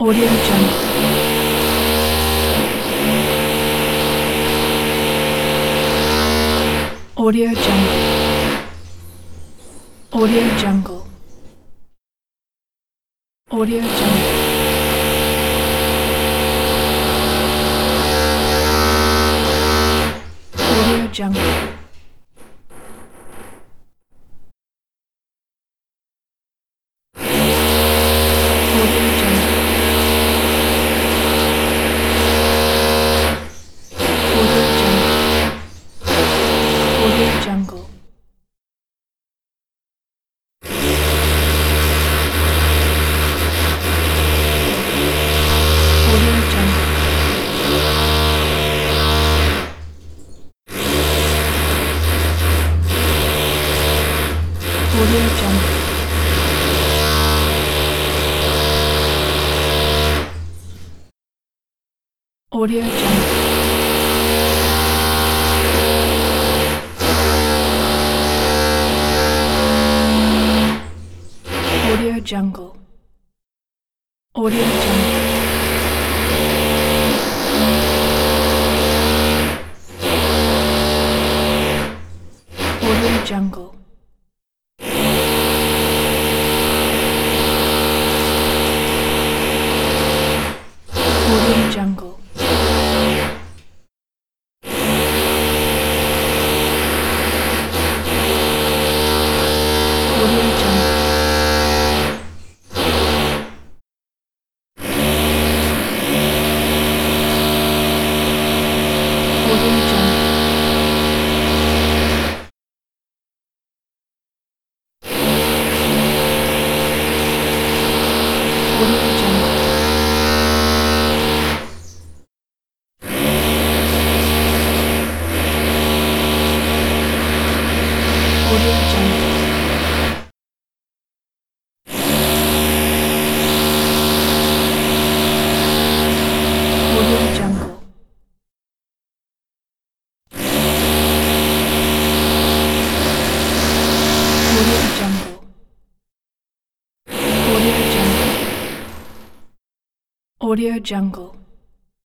Audio Jungle. Audio Jungle. Audio Jungle. Audio Jungle. Audio Jungle. Jungle. Audio Jungle. Audio Jungle. Audio Jungle. Audio Jungle. Audio Jungle. Audio Jungle. Audio Jungle. Audio Jungle. Audio Jungle. Audio Jungle. Audio Jungle. Audio Jungle. Audio Jungle.